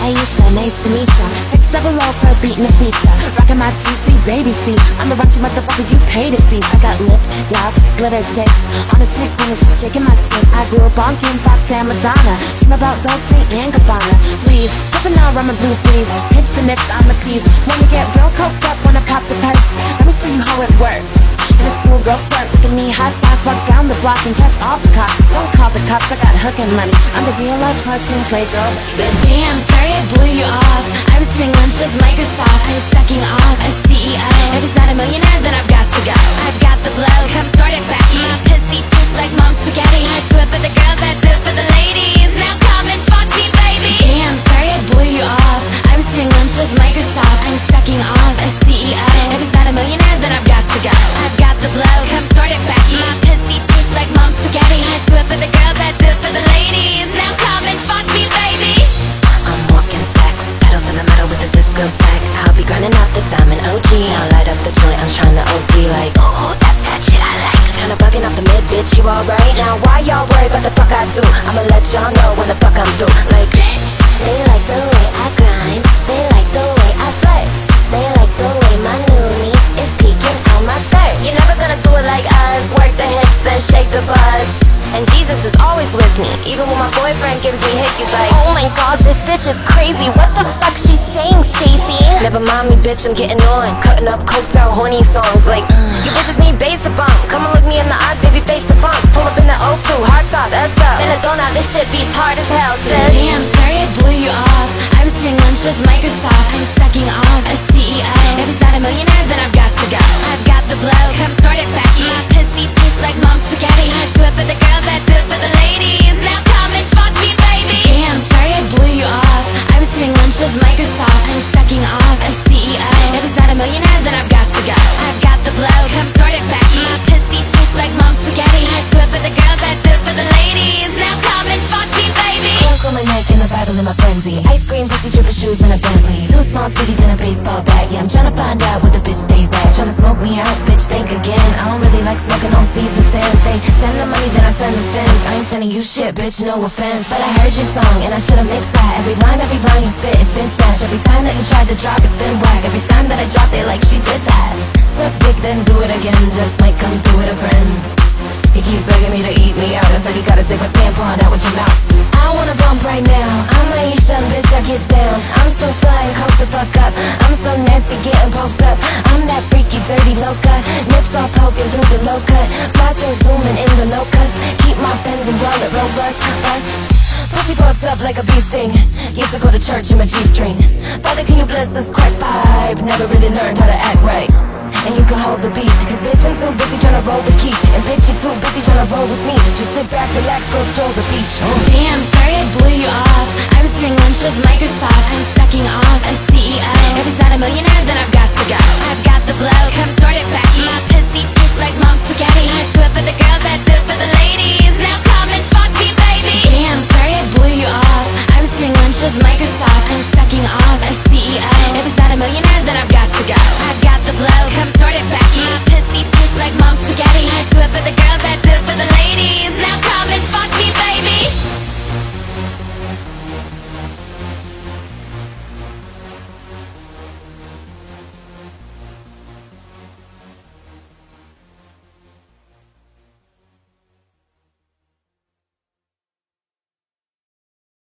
Aisha, nice to meet ya. 600 for a beat and a feature. Rockin' my GC baby tee. I'm the raunchy motherfucker you pay to see. I got lip gloss, glitter tips. On the street corner just shaking my shit. I grew up on Kim Fox and Madonna. Dream about Dolce and Gabbana. Please, sippin' on rum and blue sleeves. Hips and nips on my tees. Wanna get real coked up, wanna pop the pipes. Let me show you how it works. In a schoolgirl skirt with a knee-high sock. Walk down the block and catch all the cops. Don't call the cops, I got hookin' money. I'm the real-life cartoon playgirl. But damn, sorry I blew you off. I was doing lunch with Microsoft. I was sucking off a CEO. If he's not a millionaire, then I've got to go. I've got the blow, come start it back. My pissy tooth like mom's spaghetti. I do it for the girls, I do it for the ladies. Now come and fuck me, baby. Damn, sorry I blew you off. I was doing lunch with Microsoft. I was sucking off a CEO. If he's not a millionaire, then I've got to go. I've got the blow, come start it back. My pissy tooth like mom's spaghetti. I do it for the girls, I do it for the ladies. Now come and fuck me, baby. I'm walking sex, pedal to the metal with a discotheque. I'll be grinding out the diamond OG. I'll light up the joint, I'm trying to OD like, oh, that's that shit I like. Kinda bugging off the mid, bitch, you alright? Now why y'all worry about the fuck I do? I'ma let y'all know when the fuck I'm through. Like, they like the way I grind, they like the way I flirt, they like the way my noonie is peeking out my skirt. You're never gonna do it like us. Work the hips, then shake the buzz. And Jesus is always with me. Even when my boyfriend gives me hickeys like, oh my god, this bitch is crazy. What the fuck she saying, Stacy? never mind me, bitch, I'm getting on. Cutting up, coked out, horny songs like, you bitches need bass to bump. Come and look me in the eyes, baby, face to pump. Pull up in the O2, hard top, that's up. Benadonna, this shit beats hard as hell, sis. Damn, sorry I blew you off. I was doing lunch with Microsoft. I was sucking off a CEO. If he's not a millionaire, then I've got to go. I've got the blow, come start it back. My pissy teeth like mom's spaghetti. I do it for the girls, I do it for the ladies. Now come and fuck me, baby. Damn, sorry I blew you off. I was doing lunch with Microsoft. I was sucking off a CEO. If he's not a millionaire, then I've got to go. I've got the blow, come start it back. My pissy teeth like mom's spaghetti. I do it for the girls, I do it for the ladies. Now come and fuck me, baby. Clunk on my neck and the Bible in my frenzy. Ice cream, pussy, drippin' shoes, and a Bentley. Two small titties and a baseball bat. Yeah, I'm tryna find out where the bitch stays at. Tryna smoke me out, bitch, think again. I don't really like smoking on season sand. Say, send the money, then I send the stems. I ain't sending you shit, bitch, no offense. But I heard your song, and I should've mixed that. Every line you spit, it's been smashed. Every time that you tried to drop, it's been whack. Every time that I drop, they like she did that. Suck dick, then do it again. Just might come through with a friend. He keeps begging me to eat me out. I said you gotta take my tampon out with your mouth. I wanna bump right now. I'm Aisha, bitch, I get down. I'm so fly, coke the fuck up. I'm so nasty, getting poked up. I'm that freaky, dirty loca. Nips all poking through the low cut. Flapping, zooming in the low cuts. Keep my pens and wallet robust. Pussy puffed up like a bee sting. Used to go to church in my G-string. Father, can you bless this crack pipe? Never really learned how to act right. And you can hold the beat, cause bitch, I'm too busy tryna roll the key. And bitch, you too busy tryna roll with me. Just sit back, relax, go stroll the beach. Damn, sorry I blew you off. I was doing lunch with Microsoft. I was sucking off a CEO. If he's not a millionaire, then I've got to go. I've got the blow, come start it back. My pissy teeth like mom's spaghetti. I do it for the girls, I do it for the ladies. Now come and fuck me, baby. Damn, sorry I blew you off. I was doing lunch with Microsoft. I was sucking off